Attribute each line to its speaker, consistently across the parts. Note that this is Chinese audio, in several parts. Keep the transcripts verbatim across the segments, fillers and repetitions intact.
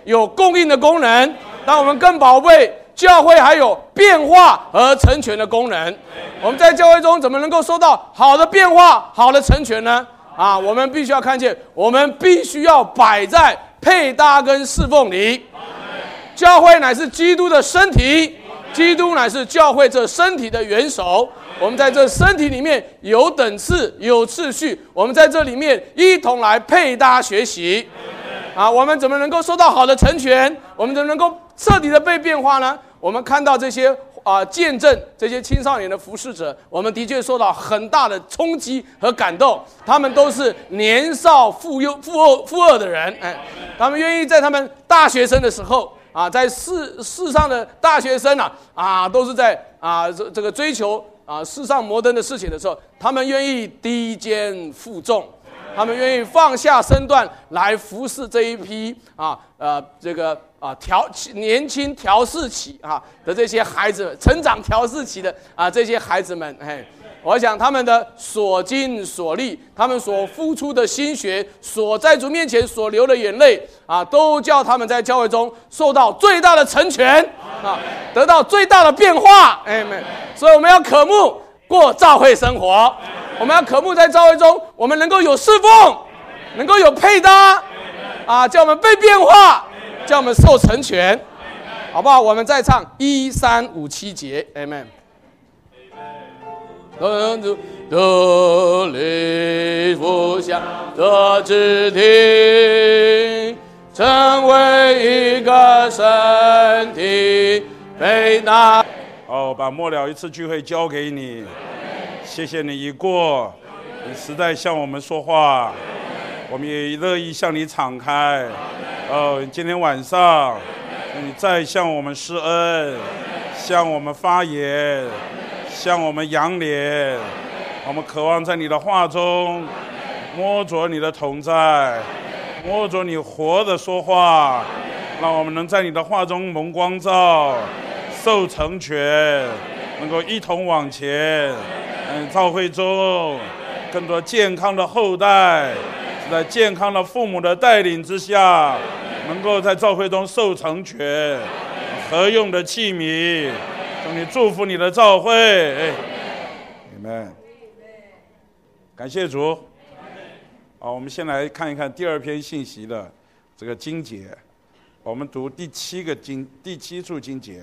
Speaker 1: 有供应的功能，但我们更宝贝教会还有变化和成全的功能。我们在教会中怎么能够收到好的变化、好的成全呢？啊，我们必须要看见，我们必须要摆在配搭跟侍奉里。教会乃是基督的身体，基督乃是教会这身体的元首。我们在这身体里面有等次、有次序，我们在这里面一同来配搭学习。啊，我们怎么能够收到好的成全？我们怎么能够彻底的被变化呢？我们看到这些啊见证，这些青少年的服侍者，我们的确受到很大的冲击和感动。他们都是年少富有、富二、富二的人，哎，他们愿意在他们大学生的时候。啊，在世世上的大学生啊，啊，都是在啊这这个追求啊世上摩登的事情的时候，他们愿意低肩负重，他们愿意放下身段来服侍这一批啊呃这个啊调年轻调试期啊的这些孩子们，成长调试期的啊这些孩子们，嘿。我想他们的所经所历，他们所付出的心血，所在主面前所流的眼泪啊，都叫他们在教会中受到最大的成全啊，得到最大的变化。哎们，所以我们要渴慕过教会生活，我们要渴慕在教会中，我们能够有侍奉，能够有配搭啊，叫我们被变化，叫我们受成全，好不好？我们再唱一三五七节 ，Amen。得力互相的肢体，成为一个身体，被那
Speaker 2: 哦，把末了一次聚会交给你，谢谢你一过，你实在向我们说话，我们也乐意向你敞开。哦，今天晚上你再向我们施恩，向我们发言。向我们扬脸，我们渴望在你的话中摸着你的同在，摸着你活的说话，让我们能在你的话中蒙光照，受成全，能够一同往前。嗯，教会中更多健康的后代，在健康的父母的带领之下，能够在教会中受成全，合用的器皿。求你祝福你的教会，你们感谢主。好，我们先来看一看第二篇信息的这个经节，我们读第七个经，第七处经节。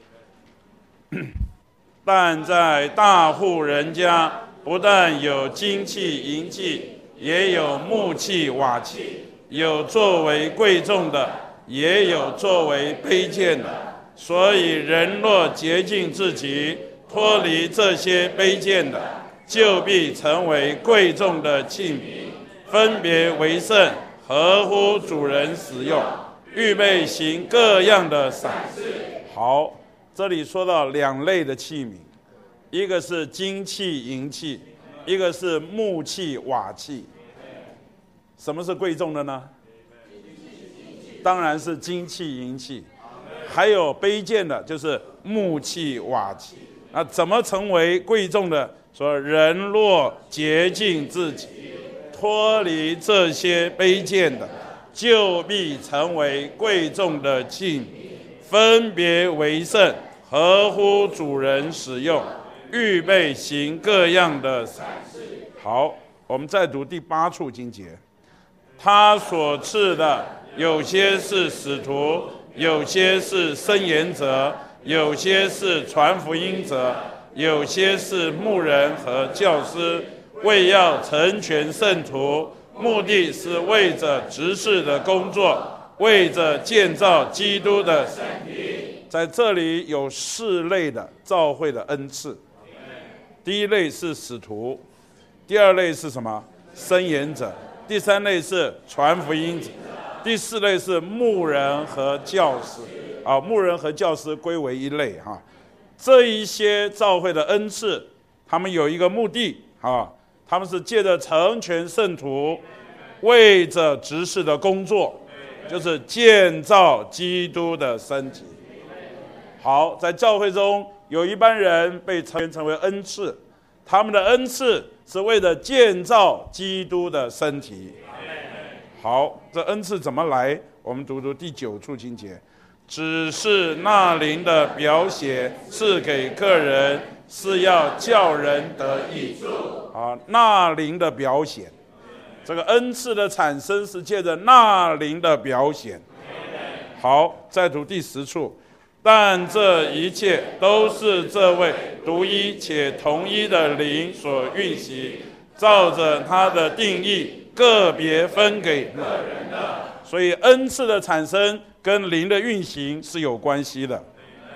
Speaker 2: 但在大户人家，不但有金器银器，也有木器瓦器，有作为贵重的，也有作为卑贱的。所以人若洁净自己，脱离这些卑贱的，就必成为贵重的器皿，分别为圣，合乎主人使用，预备行各样的善事。好，这里说到两类的器皿，一个是金器银器，一个是木器瓦器。什么是贵重的呢？当然是金器银器。还有卑贱的，就是木器瓦器。那怎么成为贵重的？说人若洁净自己，脱离这些卑贱的，就必成为贵重的器皿，分别为圣，合乎主人使用，预备行各样的善事。好，我们再读第八处经节。他所赐的，有些是使徒，有些是申言者，有些是传福音者，有些是牧人和教师，为要成全圣徒，目的是为着执事的工作，为着建造基督的身体。在这里有四类的教会的恩赐。第一类是使徒，第二类是什么？申言者，第三类是传福音者，第四类是牧人和教师。啊，牧人和教师归为一类哈。这一些教会的恩赐，他们有一个目的啊，他们是借着成全圣徒，为着执事的工作，就是建造基督的身体。好，在教会中有一班人被成全成为恩赐，他们的恩赐是为了建造基督的身体。好，这恩赐怎么来？ 我们读读第九处经节，只是那灵的表显是给个人，是要叫人得益处。啊，那灵的表显，这个恩赐的产生是借着那灵的表显。好，再读第十处，但这一切都是这位独一且同一的灵所运行，照着他的定义个别分给个人的。所以恩赐的产生跟灵的运行是有关系的。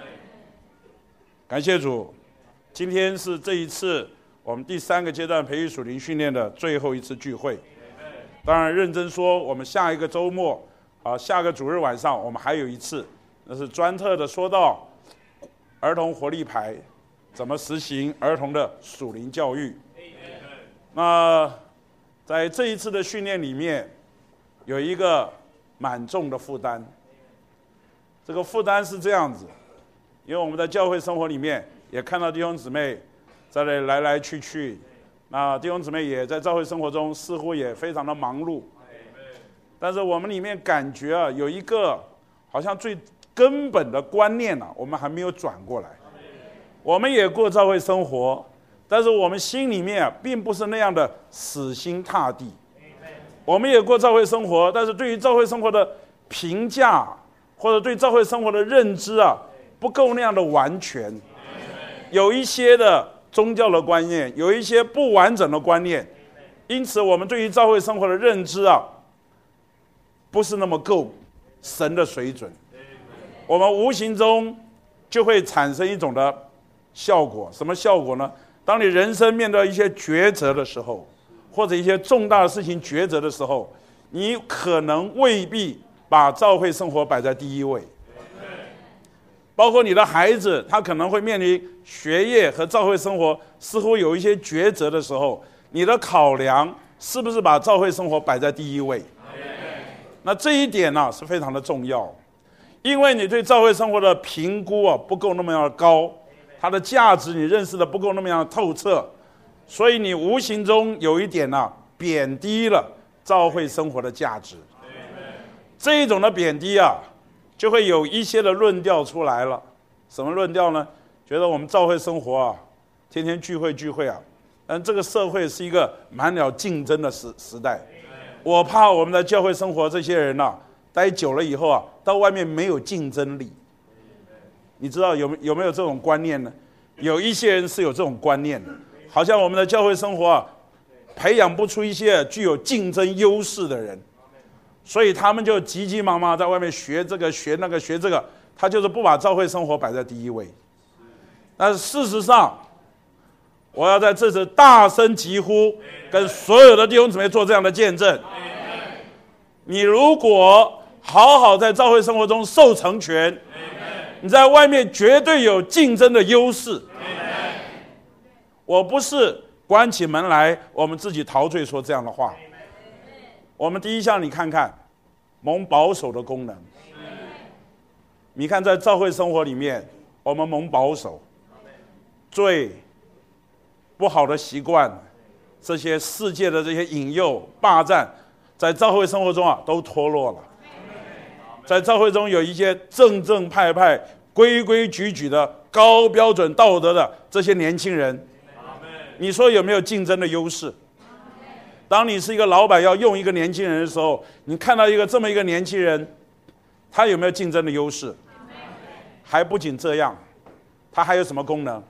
Speaker 2: 感谢主，今天是这一次我们第三个阶段培育属灵训练的最后一次聚会。当然认真说，我们下一个周末啊，下个主日晚上我们还有一次，那是专特的说到儿童活力牌怎么实行儿童的属灵教育。那在这一次的训练里面，有一个蛮重的负担。这个负担是这样子，因为我们在教会生活里面也看到弟兄姊妹在那来来去去，那弟兄姊妹也在教会生活中似乎也非常的忙碌，但是我们里面感觉啊，有一个好像最根本的观念啊，我们还没有转过来。我们也过教会生活，但是我们心里面啊，并不是那样的死心塌地。我们也过教会生活，但是对于教会生活的评价或者对教会生活的认知啊，不够那样的完全。有一些的宗教的观念，有一些不完整的观念，因此我们对于教会生活的认知啊，不是那么够神的水准。我们无形中就会产生一种的效果，什么效果呢？当你人生面对一些抉择的时候，或者一些重大的事情抉择的时候，你可能未必把教会生活摆在第一位。包括你的孩子，他可能会面临学业和教会生活似乎有一些抉择的时候，你的考量是不是把教会生活摆在第一位？那这一点呢、啊、是非常的重要，因为你对教会生活的评估啊不够那么样的高，它的价值你认识的不够那么样的透彻，所以你无形中有一点呢、啊、贬低了教会生活的价值。这一种的贬低啊，就会有一些的论调出来了。什么论调呢？觉得我们教会生活啊，天天聚会聚会啊，但这个社会是一个满了竞争的时时代。我怕我们的教会生活这些人啊，待久了以后啊，到外面没有竞争力。你知道有没有没有这种观念呢？有一些人是有这种观念的，好像我们的教会生活啊，培养不出一些具有竞争优势的人，所以他们就急急忙忙在外面学这个学那个学这个，他就是不把教会生活摆在第一位。但是事实上，我要在这次大声疾呼，跟所有的弟兄姊妹做这样的见证：你如果好好在教会生活中受成全，你在外面绝对有竞争的优势。我不是关起门来我们自己陶醉说这样的话。我们第一项你看看蒙保守的功能。你看在教会生活里面，我们蒙保守，最不好的习惯，这些世界的这些引诱霸占，在教会生活中啊都脱落了。在教会中有一些正正派派规规矩矩的高标准道德的这些年轻人，你说有没有竞争的优势？当你是一个老板要用一个年轻人的时候，你看到一个这么一个年轻人，他有没有竞争的优势？还不仅这样，他还有什么功能？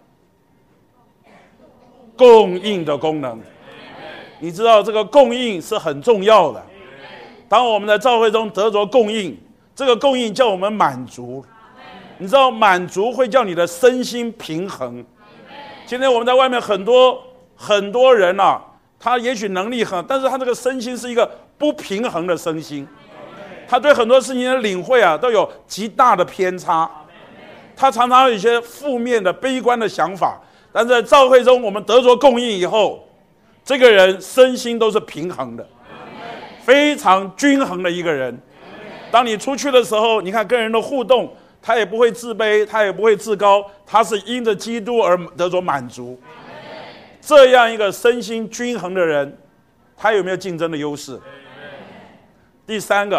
Speaker 2: 供应的功能。你知道这个供应是很重要的。当我们在教会中得着供应，这个供应叫我们满足。你知道满足会叫你的身心平衡。今天我们在外面很多很多人啊，他也许能力很，但是他这个身心是一个不平衡的身心，他对很多事情的领会啊都有极大的偏差，他常常有一些负面的悲观的想法，但在教会中我们得着供应以后，这个人身心都是平衡的，非常均衡的一个人。当你出去的时候，你看跟人的互动，他也不会自卑，他也不会自高，他是因着基督而得着满足。这样一个身心均衡的人，他有没有竞争的优势？第三个，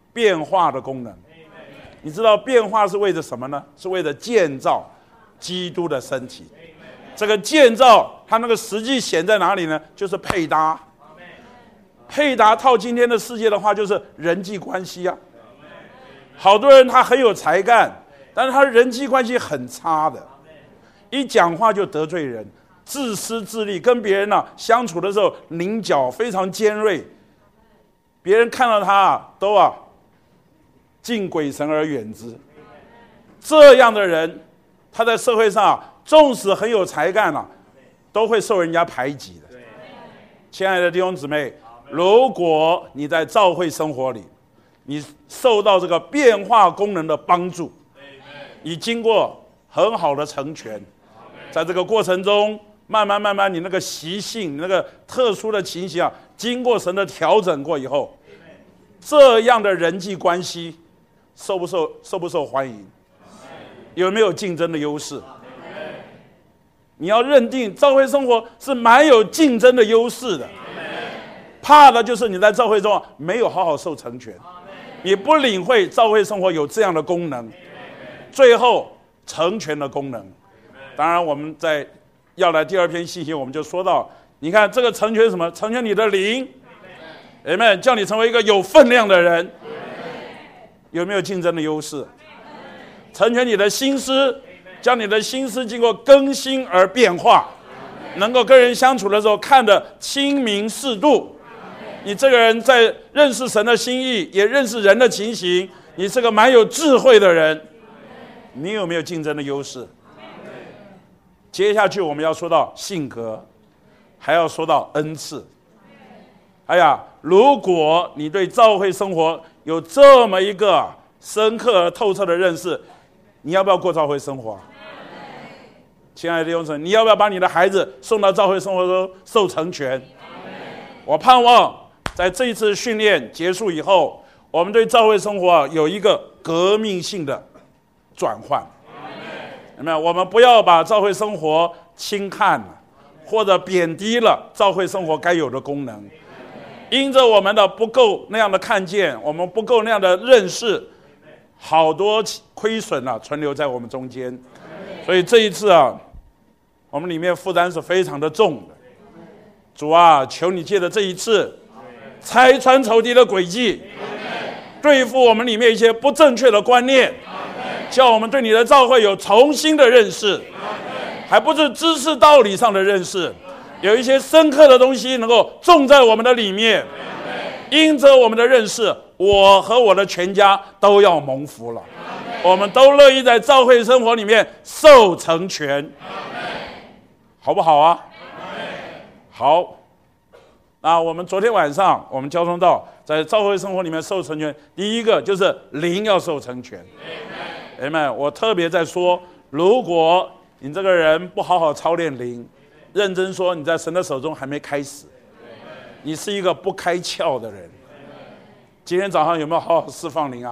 Speaker 2: 变化的功能。你知道变化是为了什么呢？是为了建造基督的身体。这个建造它那个实际显在哪里呢？就是配搭。配搭套今天的世界的话，就是人际关系啊。好多人他很有才干，但是他人际关系很差的，一讲话就得罪人，自私自利，跟别人呢、啊、相处的时候棱角非常尖锐，别人看到他啊都啊敬鬼神而远之。这样的人，他在社会上、啊、纵使很有才干啊，都会受人家排挤的。亲爱的弟兄姊妹，如果你在教会生活里，你受到这个变化功能的帮助，你经过很好的成全，在这个过程中，慢慢慢慢，你那个习性，你那个特殊的情形啊，经过神的调整过以后，这样的人际关系受不受受不受欢迎？有没有竞争的优势？你要认定教会生活是蛮有竞争的优势的。怕的就是你在教会中没有好好受成全，你不领会教会生活有这样的功能，最后成全的功能。当然我们在要来第二篇信息，我们就说到，你看这个成全什么？成全你的灵，阿们，叫你成为一个有分量的人。有没有竞争的优势？成全你的心思，将你的心思经过更新而变化，能够跟人相处的时候看得清明适度。你这个人在认识神的心意，也认识人的情形，你是个蛮有智慧的人。你有没有竞争的优势？接下去我们要说到性格，还要说到恩赐。哎呀，如果你对教会生活有这么一个深刻而透彻的认识，你要不要过教会生活？亲爱的弟兄姊妹，你要不要把你的孩子送到教会生活中受成全？我盼望在这一次训练结束以后，我们对教会生活有一个革命性的转换。有没有？我们不要把教会生活轻看了，或者贬低了教会生活该有的功能。因着我们的不够那样的看见，我们不够那样的认识，好多亏损啊存留在我们中间。所以这一次啊，我们里面负担是非常的重的。主啊，求你借着这一次拆穿仇敌的诡计，对付我们里面一些不正确的观念，叫我们对你的教会有重新的认识，还不是知识道理上的认识，有一些深刻的东西能够种在我们的里面。因着我们的认识，我和我的全家都要蒙福了，我们都乐意在教会生活里面受成全，好不好啊？好。那我们昨天晚上我们交通到在教会生活里面受成全，第一个就是灵要受成全。阿们，我特别在说，如果你这个人不好好操练灵，认真说你在神的手中还没开始，你是一个不开窍的人。今天早上有没有好好释放灵啊？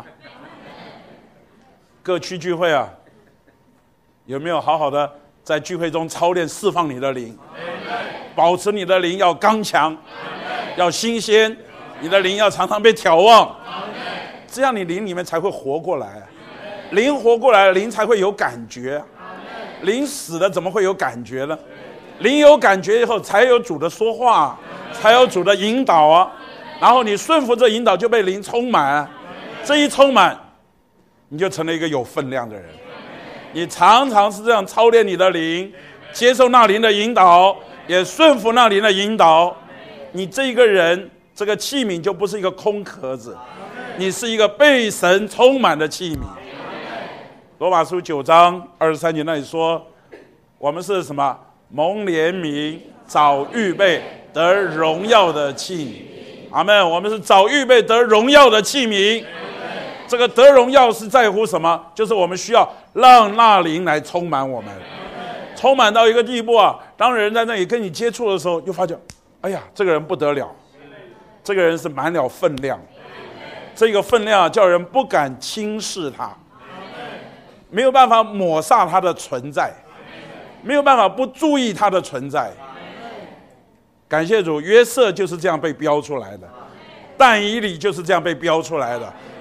Speaker 2: 各区聚会啊，有没有好好的在聚会中操练释放你的灵？保持你的灵要刚强，要新鲜，你的灵要常常被挑旺，这样你灵里面才会活过来。灵活过来，灵才会有感觉。灵死了怎么会有感觉呢？灵有感觉以后，才有主的说话，才有主的引导啊。然后你顺服这引导，就被灵充满。这一充满，你就成了一个有分量的人。你常常是这样操练你的灵，接受那灵的引导，也顺服那灵的引导。你这一个人，这个器皿就不是一个空壳子，你是一个被神充满的器皿。罗马书九章二十三节那里说，我们是什么？蒙怜悯，早预备得荣耀的器皿。阿们，我们是早预备得荣耀的器皿。这个得荣耀是在乎什么？就是我们需要让那灵来充满我们，充满到一个地步啊，当人在那里跟你接触的时候，就发觉，哎呀，这个人不得了，这个人是满了分量，这个分量叫人不敢轻视他，没有办法抹煞他的存在，没有办法不注意他的存在。感谢主，约瑟就是这样被标出来的，但以理就是这样被标出来的，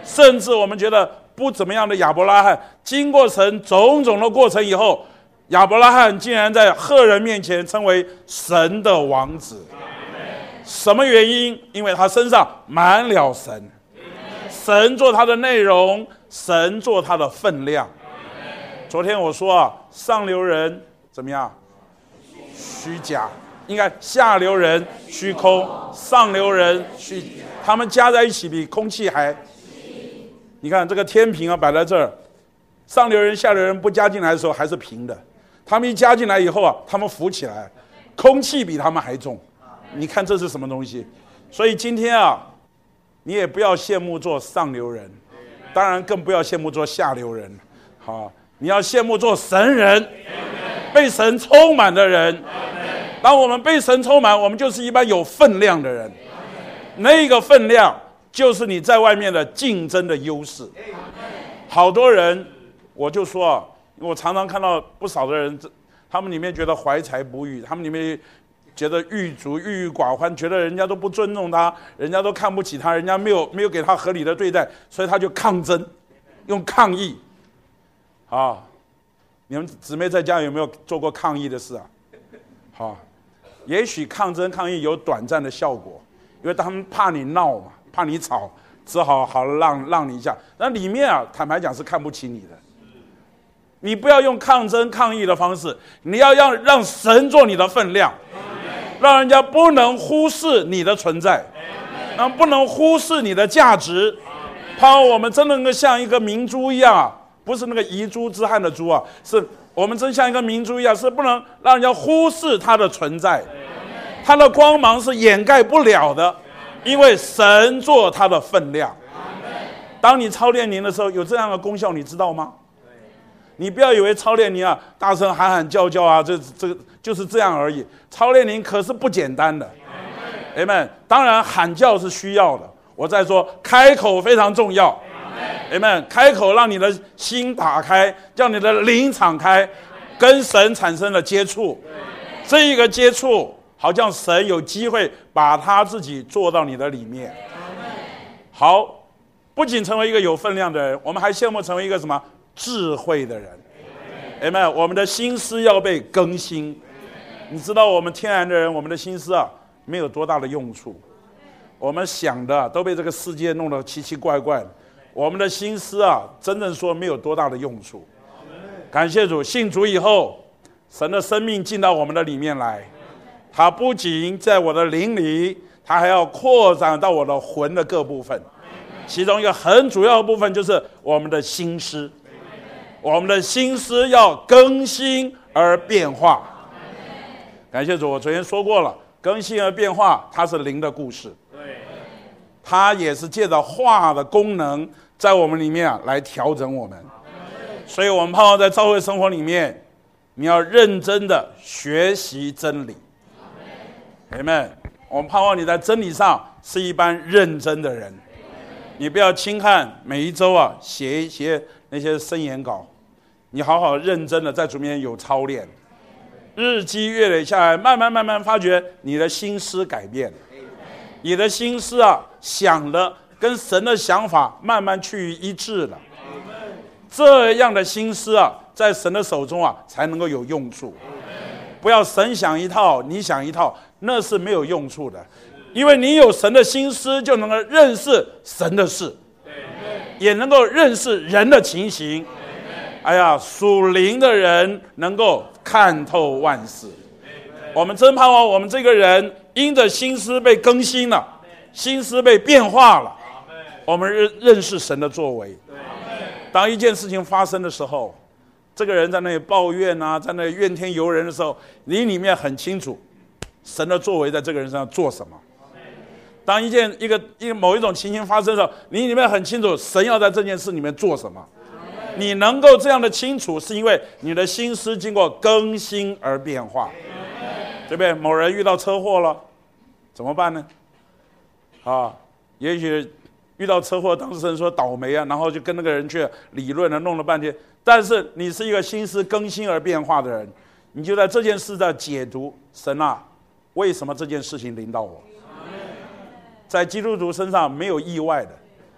Speaker 2: 甚至我们觉得不怎么样的亚伯拉罕，经过神种种的过程以后，亚伯拉罕竟然在赫人面前称为神的王子。什么原因？因为他身上满了神，神做他的内容，神做他的分量。昨天我说啊，上流人怎么样？虚假。应该下流人虚空，上流人虚，他们加在一起比空气还。你看这个天平啊摆在这儿，上流人下流人不加进来的时候还是平的，他们一加进来以后啊，他们浮起来，空气比他们还重。你看这是什么东西？所以今天啊，你也不要羡慕做上流人，当然更不要羡慕做下流人。好，你要羡慕做神人，被神充满的人。当我们被神充满，我们就是一般有分量的人。那个分量就是你在外面的竞争的优势。好多人，我就说啊，我常常看到不少的人，他们里面觉得怀才不遇，他们里面觉得郁卒郁郁寡欢，觉得人家都不尊重他，人家都看不起他，人家没有没有给他合理的对待，所以他就抗争，用抗议。啊，你们姊妹在家有没有做过抗议的事啊？好，也许抗争抗议有短暂的效果，因为他们怕你闹嘛，怕你吵，只好好让让你一下。那里面啊，坦白讲是看不起你的。你不要用抗争抗议的方式，你要让让神做你的分量，让人家不能忽视你的存在，让不能忽视你的价值。盼望我们真能够像一个明珠一样啊，不是那个遗珠之憾的珠啊，是我们真像一个明珠一样，是不能让人家忽视它的存在，它的光芒是掩盖不了的，因为神做它的分量。当你操练灵的时候，有这样的功效，你知道吗？你不要以为操练灵啊，大声喊喊叫叫啊，这这就是这样而已。操练灵可是不简单的。Amen。当然喊叫是需要的，我再说开口非常重要。Amen。开口让你的心打开，让你的灵敞开，跟神产生了接触。这一个接触，好像神有机会把他自己做到你的里面。好，不仅成为一个有分量的人，我们还羡慕成为一个什么？智慧的人。Amen。我们的心思要被更新。你知道我们天然的人，我们的心思啊，没有多大的用处。我们想的都被这个世界弄得奇奇怪怪的。我们的心思啊，真正说没有多大的用处。感谢主，信主以后，神的生命进到我们的里面来，他不仅在我的灵里，他还要扩展到我的魂的各部分。其中一个很主要的部分就是我们的心思，我们的心思要更新而变化。感谢主，我昨天说过了，更新而变化，它是灵的故事，它也是借着话的功能，在我们里面啊来调整我们。所以我们盼望在教会生活里面，你要认真的学习真理。Amen。我们盼望你在真理上是一般认真的人。你不要轻看每一周啊写一些那些申言稿，你好好认真的在主面前有操练，日积月累下来，慢慢慢慢发觉你的心思改变，你的心思啊想的跟神的想法慢慢趋于一致了。这样的心思啊，在神的手中啊才能够有用处。不要神想一套，你想一套，那是没有用处的。因为你有神的心思，就能够认识神的事，也能够认识人的情形。哎呀，属灵的人能够看透万事。我们真盼望我们这个人因着心思被更新了，心思被变化了，我们认认识神的作为。当一件事情发生的时候，这个人在那里抱怨啊，在那里怨天尤人的时候，你里面很清楚神的作为在这个人身上做什么。当一件一个一个某一种情形发生的时候，你里面很清楚神要在这件事里面做什么。你能够这样的清楚，是因为你的心思经过更新而变化，对不对？某人遇到车祸了，怎么办呢？啊，也许遇到车祸，当事人说倒霉啊，然后就跟那个人去理论了，弄了半天。但是你是一个心思更新而变化的人，你就在这件事的解读，神啊，为什么这件事情临到我？在基督徒身上没有意外的，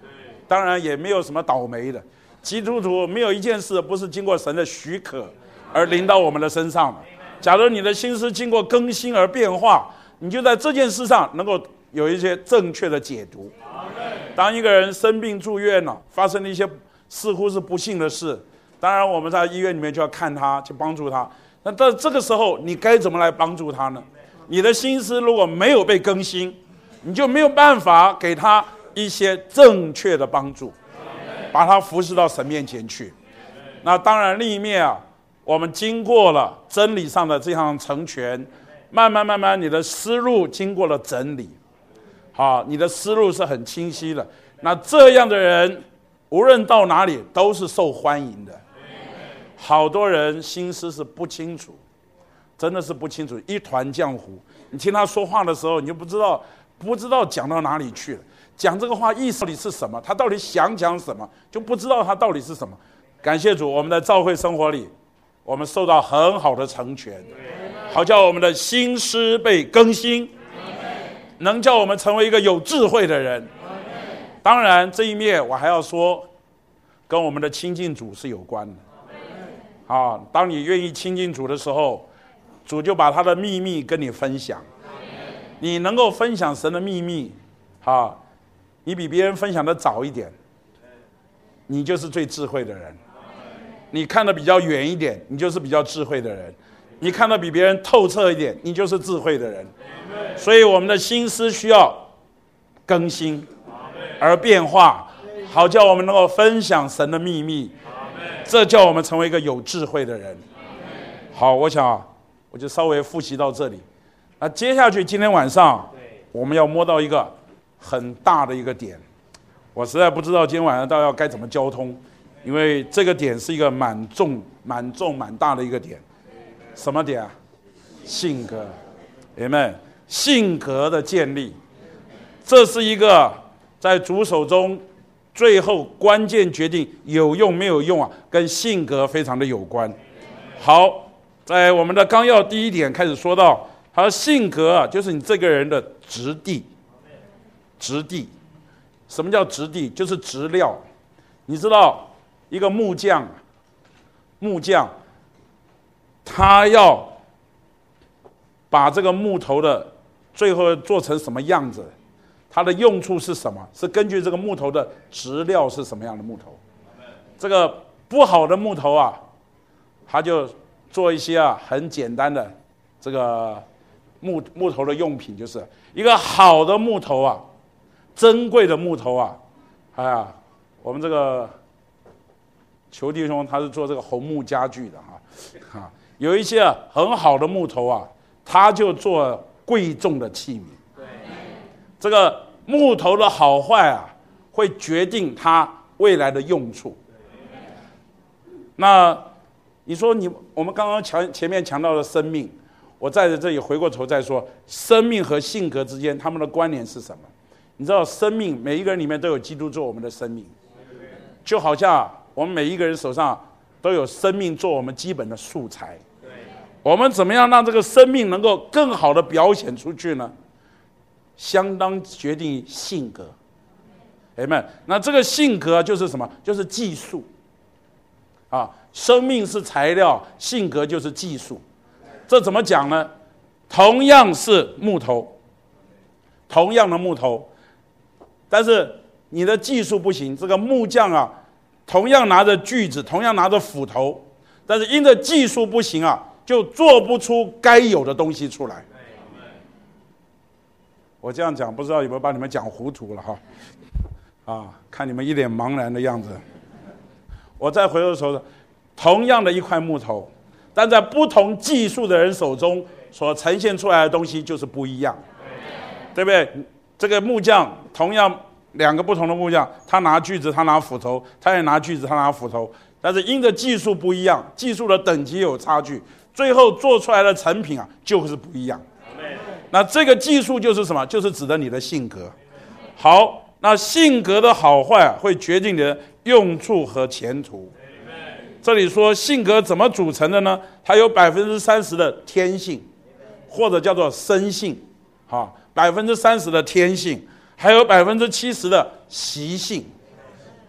Speaker 2: 当然也没有什么倒霉的。基督徒没有一件事不是经过神的许可而临到我们的身上的。假如你的心思经过更新而变化，你就在这件事上能够有一些正确的解读。当一个人生病住院了，发生了一些似乎是不幸的事，当然我们在医院里面就要看他，去帮助他。那到这个时候你该怎么来帮助他呢？你的心思如果没有被更新，你就没有办法给他一些正确的帮助，把他扶持到神面前去。那当然另一面啊，我们经过了真理上的这样成全，慢慢慢慢你的思路经过了整理，好，你的思路是很清晰的。那这样的人无论到哪里都是受欢迎的。好多人心思是不清楚，真的是不清楚，一团浆糊。你听他说话的时候，你就不知道不知道讲到哪里去了，讲这个话意思到底是什么，他到底想讲什么，就不知道他到底是什么。感谢主，我们在教会生活里，我们受到很好的成全，好叫我们的心思被更新，能叫我们成为一个有智慧的人。当然这一面我还要说，跟我们的亲近主是有关的。啊，当你愿意亲近主的时候，主就把他的秘密跟你分享。你能够分享神的秘密，啊，你比别人分享的早一点，你就是最智慧的人。你看得比较远一点，你就是比较智慧的人。你看得比别人透彻一点，你就是智慧的人。所以我们的心思需要更新而变化，好叫我们能够分享神的秘密，这叫我们成为一个有智慧的人。好，我想啊，我就稍微复习到这里。那接下去今天晚上我们要摸到一个很大的一个点，我实在不知道今天晚上到底要该怎么交通，因为这个点是一个蛮重蛮重蛮大的一个点。什么点啊？性格。Amen。性格的建立，这是一个在主手中最后关键决定有用没有用啊，跟性格非常的有关。好，在我们的纲要第一点开始说到，他的性格啊，就是你这个人的质地。质地，什么叫质地？就是质料。你知道一个木匠，木匠他要把这个木头的最后做成什么样子，它的用处是什么？是根据这个木头的质料是什么样的木头。这个不好的木头啊，他就做一些啊很简单的这个木木头的用品，就是一个好的木头啊，珍贵的木头啊，哎呀，我们这个裘弟兄他是做这个红木家具的哈，啊，有一些、啊、很好的木头啊，他就做贵重的器皿。这个木头的好坏啊，会决定它未来的用处。那你说你我们刚刚强前面强调的生命，我在这里回过头再说，生命和性格之间他们的关联是什么？你知道，生命每一个人里面都有基督做我们的生命，就好像我们每一个人手上都有生命做我们基本的素材。我们怎么样让这个生命能够更好的表现出去呢？相当决定于性格。Amen。那这个性格就是什么？就是技术啊，生命是材料，性格就是技术。这怎么讲呢？同样是木头，同样的木头，但是你的技术不行，这个木匠啊，同样拿着锯子，同样拿着斧头，但是因着技术不行啊，就做不出该有的东西出来。我这样讲，不知道有没有把你们讲糊涂了哈？啊，看你们一脸茫然的样子。我再回头说，同样的一块木头，但在不同技术的人手中所呈现出来的东西就是不一样，对不对？这个木匠同样两个不同的木匠，他拿锯子，他拿斧头，他也拿锯子，他拿斧头，但是因着技术不一样，技术的等级有差距，最后做出来的成品啊就是不一样。那这个技术就是什么？就是指的你的性格。好，那性格的好坏啊，会决定你的用处和前途。这里说性格怎么组成的呢？它有百分之三十的天性，或者叫做生性，啊，百分之三十的天性，还有百分之七十的习性。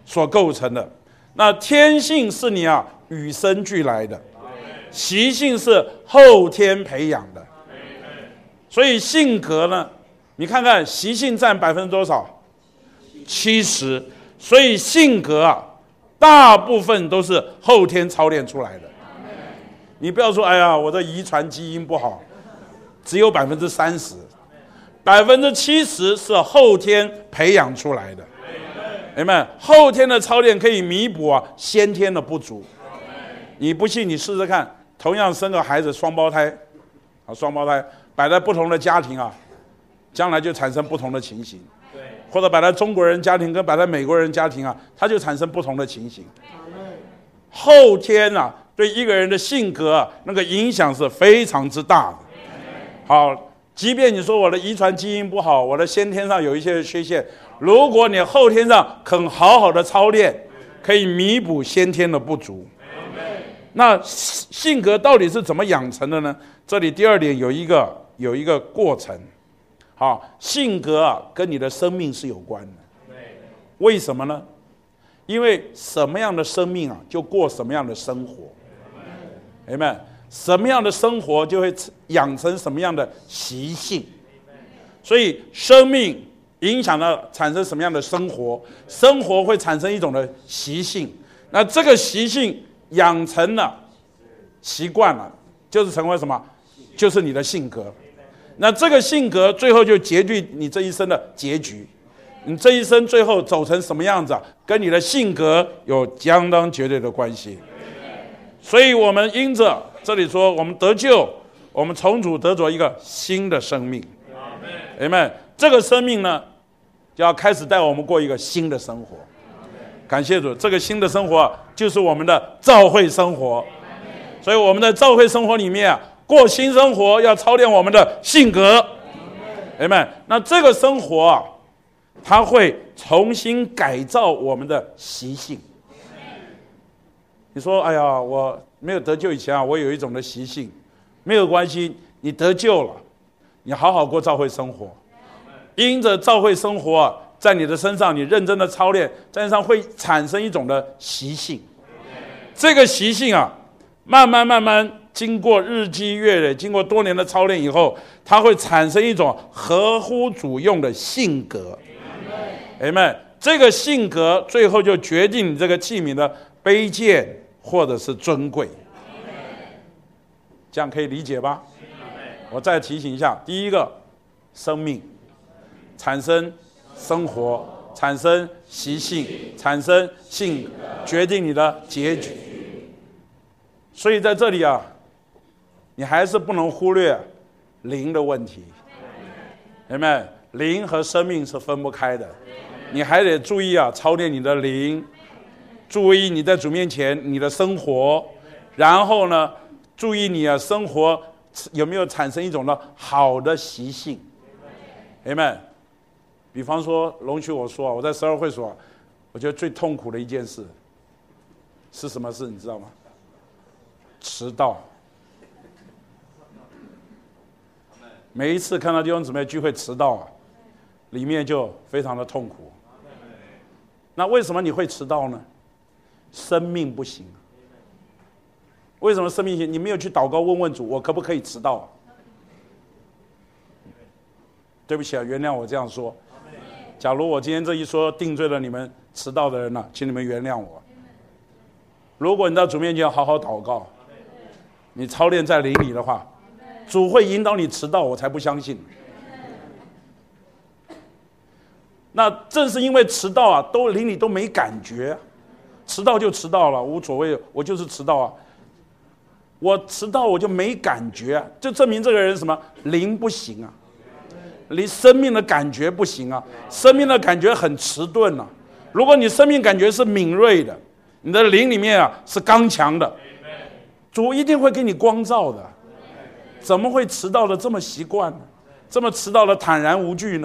Speaker 2: 所构成的。那天性是你啊与生俱来的，习性是后天培养的。所以性格呢，你看看习性占百分之多少？七十。所以性格啊，大部分都是后天操练出来的。你不要说，哎呀，我的遗传基因不好，只有百分之三十，百分之七十是后天培养出来的。明白？后天的操练可以弥补啊先天的不足。你不信，你试试看，同样生个孩子，双胞胎，啊，双胞胎摆在不同的家庭啊，将来就产生不同的情形。或者摆在中国人家庭跟摆在美国人家庭啊，它就产生不同的情形。后天啊，对一个人的性格啊，那个影响是非常之大的。好，即便你说我的遗传基因不好，我的先天上有一些缺陷，如果你后天上肯好好的操练，可以弥补先天的不足。那性格到底是怎么养成的呢？这里第二点有一个有一个过程。好，性格啊跟你的生命是有关的。为什么呢？因为什么样的生命啊，就过什么样的生活。明白？什么样的生活就会养成什么样的习性。所以生命影响了产生什么样的生活，生活会产生一种的习性。那这个习性养成了习惯了，就是成为什么？就是你的性格。那这个性格最后就决定你这一生的结局，你这一生最后走成什么样子啊，跟你的性格有相当绝对的关系。所以我们因着这里说，我们得救，我们从主得着一个新的生命。阿们。这个生命呢，就要开始带我们过一个新的生活。感谢主，这个新的生活就是我们的召会生活。所以我们的召会生活里面啊，过新生活要操练我们的性格。阿们。那这个生活啊，它会重新改造我们的习性。你说，哎呀，我没有得救以前啊，我有一种的习性，没有关系，你得救了，你好好过召会生活，因着召会生活啊，在你的身上，你认真的操练，在身上会产生一种的习性。这个习性啊，慢慢慢慢经过日积月累，经过多年的操练以后，它会产生一种合乎主用的性格。阿们。这个性格最后就决定你这个器皿的卑贱或者是尊贵。这样可以理解吧？我再提醒一下，第一个，生命产生生活，产生习性，产生性格，决定你的结局。所以在这里啊，你还是不能忽略灵的问题。明白？灵和生命是分不开的，你还得注意啊，操练你的灵，注意你在主面前你的生活，然后呢，注意你啊生活有没有产生一种的好的习性。阿们。比方说，容许我说，我在十二会所，我觉得最痛苦的一件事是什么事？你知道吗？迟到。每一次看到弟兄姊妹聚会迟到啊，里面就非常的痛苦。那为什么你会迟到呢？生命不行。为什么生命不行？你没有去祷告问问主，我可不可以迟到啊？对不起啊，原谅我这样说。假如我今天这一说定罪了你们迟到的人呢、啊，请你们原谅我。如果你到主面前好好祷告，你操练在灵里的话，主会引导你迟到，我才不相信。那正是因为迟到啊，都灵里都没感觉，迟到就迟到了，无所谓，我就是迟到啊。我迟到我就没感觉、啊，就证明这个人什么灵不行啊。你生命的感觉不行啊，生命的感觉很迟钝啊。如果你生命感觉是敏锐的，你的灵里面啊是刚强的，主一定会给你光照的。怎么会迟到的这么习惯呢？这么迟到的坦然无惧呢？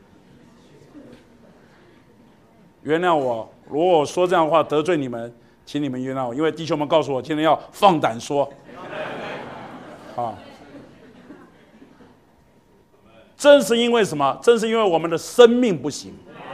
Speaker 2: 原谅我，如果我说这样的话得罪你们，请你们原谅我，因为弟兄们告诉我今天要放胆说。啊。正是因为什么？正是因为我们的生命不行。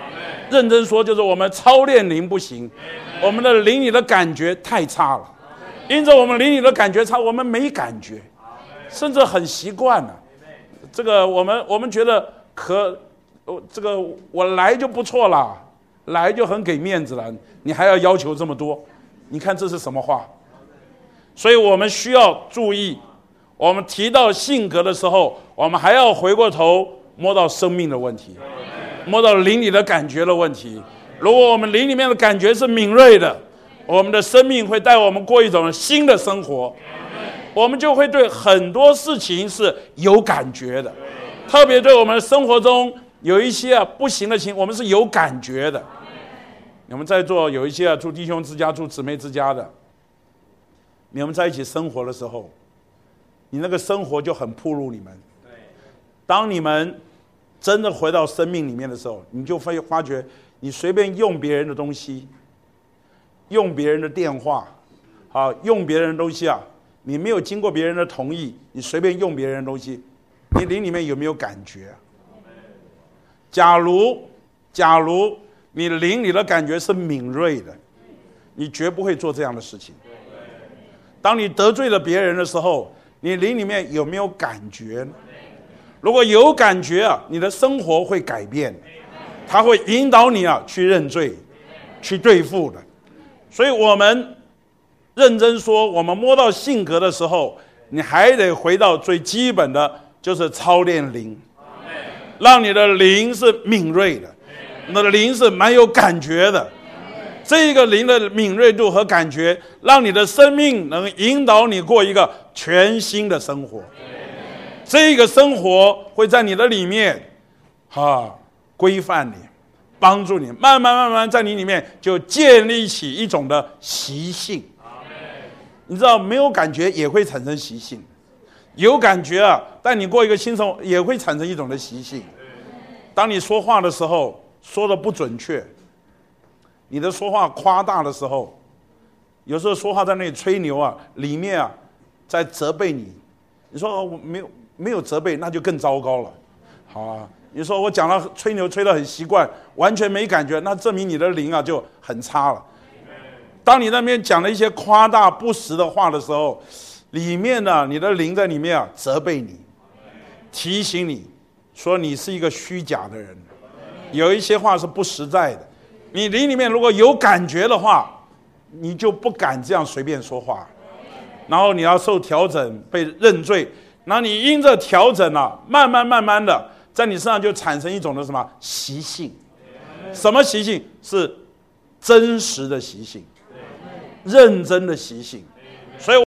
Speaker 2: 认真说，就是我们操练灵不行，我们的灵里的感觉太差了。因着我们灵里的感觉差，我们没感觉，甚至很习惯了。这个我们我们觉得可，这个我来就不错了，来就很给面子了，你还要要求这么多？你看这是什么话？所以我们需要注意，我们提到性格的时候，我们还要回过头摸到生命的问题，摸到灵里的感觉的问题。如果我们灵里面的感觉是敏锐的，我们的生命会带我们过一种新的生活，我们就会对很多事情是有感觉的，特别对我们生活中有一些啊不行的情，我们是有感觉的。你们在座有一些啊住弟兄之家、住姊妹之家的，你们在一起生活的时候，你那个生活就很暴露你们。当你们真的回到生命里面的时候，你就会发觉，你随便用别人的东西，用别人的电话，啊，用别人的东西啊，你没有经过别人的同意，你随便用别人的东西，你灵里面有没有感觉？假如，假如你灵里的感觉是敏锐的，你绝不会做这样的事情。当你得罪了别人的时候，你灵里面有没有感觉呢？如果有感觉啊，你的生活会改变，它会引导你啊去认罪，去对付的。所以我们认真说，我们摸到性格的时候，你还得回到最基本的，就是操练灵，让你的灵是敏锐的，你的灵是蛮有感觉的。这个灵的敏锐度和感觉，让你的生命能引导你过一个全新的生活。这个生活会在你的里面啊规范你，帮助你，慢慢慢慢在你里面就建立起一种的习性。你知道没有感觉也会产生习性，有感觉啊带你过一个新生活也会产生一种的习性。当你说话的时候说的不准确，你的说话夸大的时候，有时候说话在那里吹牛啊，里面啊在责备你。你说我没有没有责备，那就更糟糕了。好啊，你说我讲了吹牛吹得很习惯，完全没感觉，那证明你的灵啊就很差了。当你那边讲了一些夸大不实的话的时候，里面呢、啊，你的灵在里面啊责备你，提醒你说你是一个虚假的人，有一些话是不实在的。你灵里面如果有感觉的话，你就不敢这样随便说话，然后你要受调整，被认罪。那你因着调整啊，慢慢慢慢的，在你身上就产生一种的什么习性？什么习性？是真实的习性，认真的习性。所以